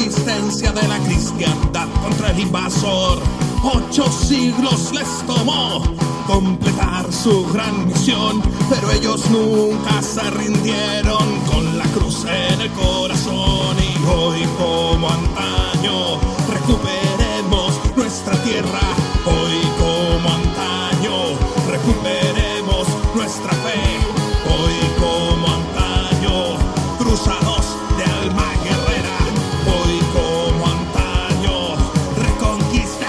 resistencia de la cristiandad contra el invasor. 8 siglos les tomó completar su gran misión, pero ellos nunca se rindieron con la cruz en el corazón. Y hoy, como antaño, recuperemos nuestra tierra. Hoy, como antaño, recuperemos nuestra fe. Hoy, como antaño, cruzados de alma guerrera. Hoy, como antaño, reconquista.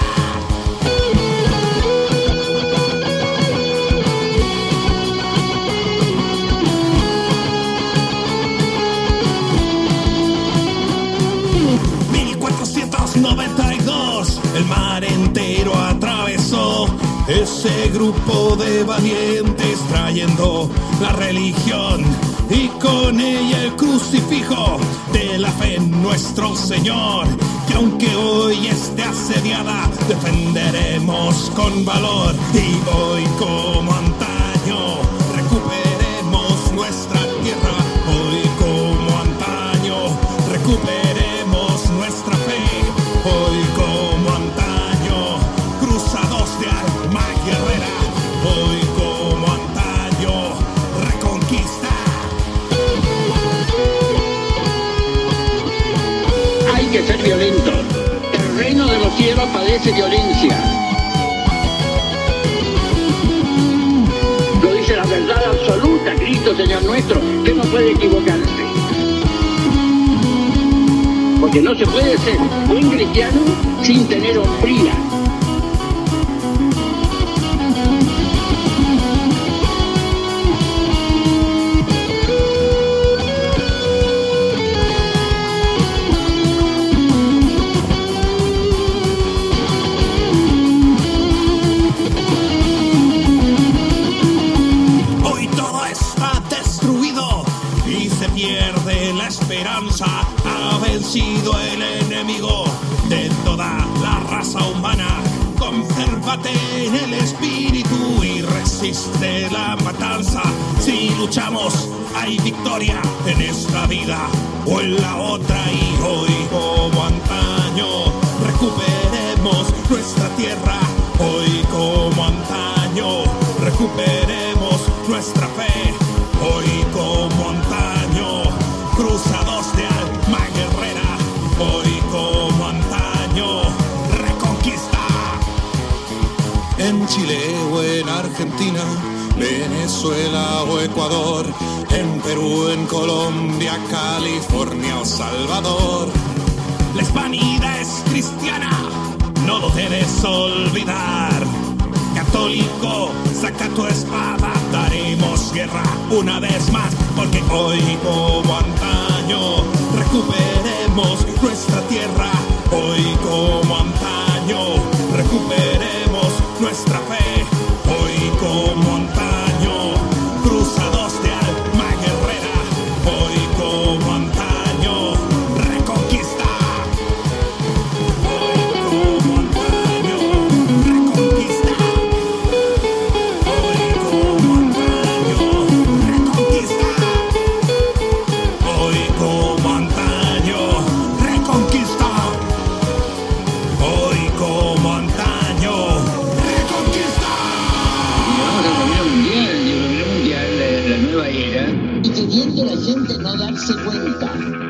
El mar entero atravesó ese grupo de valientes trayendo la religión y con ella el crucifijo de la fe en nuestro Señor, que aunque hoy esté asediada defenderemos con valor. Y hoy, como antaño, recuperemos nuestra tierra. Hoy, como antaño, recuperemos nuestra fe. Hoy, como antaño, cruzados de alma guerrera. Hoy, como antaño, reconquista. Hay que ser violentos. El reino de los cielos padece violencia. Lo dice la verdad absoluta, Cristo Señor nuestro, que no puede equivocarse. Porque no se puede ser buen cristiano sin tener hombría. Hoy todo está destruido y se pierde la esperanza. Ha vencido el enemigo de toda la raza humana. Consérvate en el espíritu y resiste la matanza. Si luchamos, hay victoria en esta vida o en la otra. Y hoy, como antaño, recuperemos nuestra tierra. Hoy, como antaño, recuperemos nuestra fe. Hoy, como antaño, cruzados de alma guerrera. Hoy, como antaño, reconquista. En Chile o en Argentina, Venezuela o Ecuador, en Perú, en Colombia, California o Salvador. La hispanidad es cristiana, no lo debes olvidar. Católico, saca tu espada, daremos guerra una vez más. Porque hoy, como antaño, recuperemos nuestra tierra. Hoy, como antaño, recuperemos nuestra fe. Hoy, como antaño, cruzados de alma guerrera. Hoy, como antaño, reconquista. Hoy, como antaño, reconquista. Hoy, como antaño, reconquista. Hoy, como antaño, reconquista. Hoy, como antaño, reconquista. Y vamos a la Primera Mundial, la nueva era. Y que tiende la gente no darse cuenta